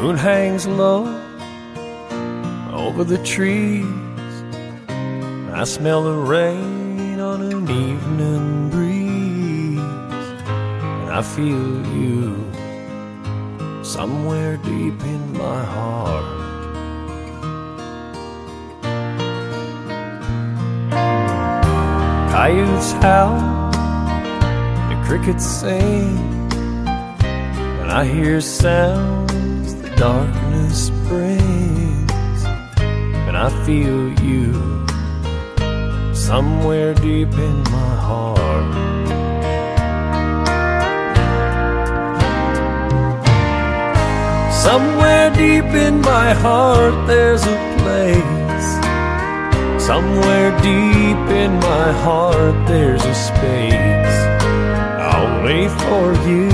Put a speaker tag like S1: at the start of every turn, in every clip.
S1: moon hangs low over the trees. I smell the rain on an evening breeze, and I feel you somewhere deep in my heart. Coyotes howl, the crickets sing, and I hear sounds the darkness brings, and I feel you somewhere deep in my heart. Somewhere deep in my heart there's a place. Somewhere deep in my heart there's a space, only for you.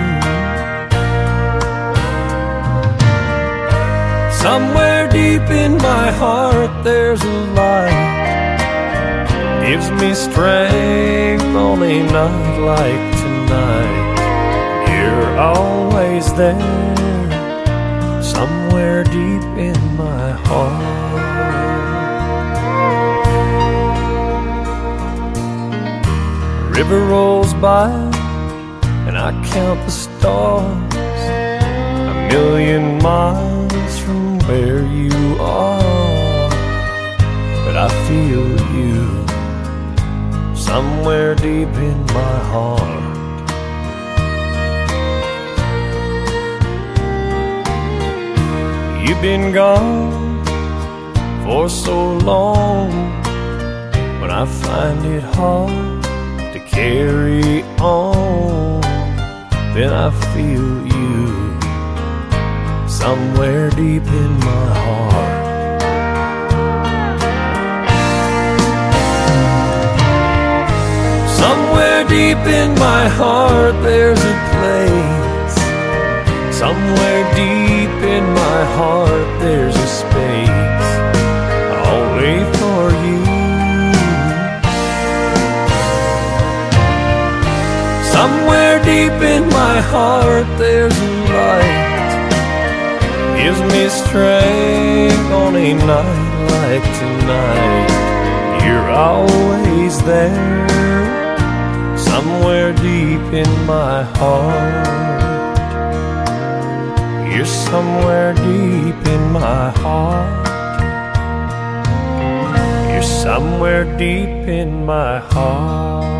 S1: Somewhere deep in my heart there's a light, gives me strength on a night like tonight. You're always there, somewhere deep in my heart. River rolls by and I count the stars, a million miles from where you are, but I feel you somewhere deep in my heart. You've been gone for so long, when I find it hard to carry on, then I feel you somewhere deep in my heart. Somewhere deep in my heart there's a place. Somewhere deep in my heart there's a space, only for you. Somewhere deep in my heart there's a light, gives me strength on a night like tonight. You're always there, somewhere deep in my heart. You're somewhere deep in my heart. You're somewhere deep in my heart.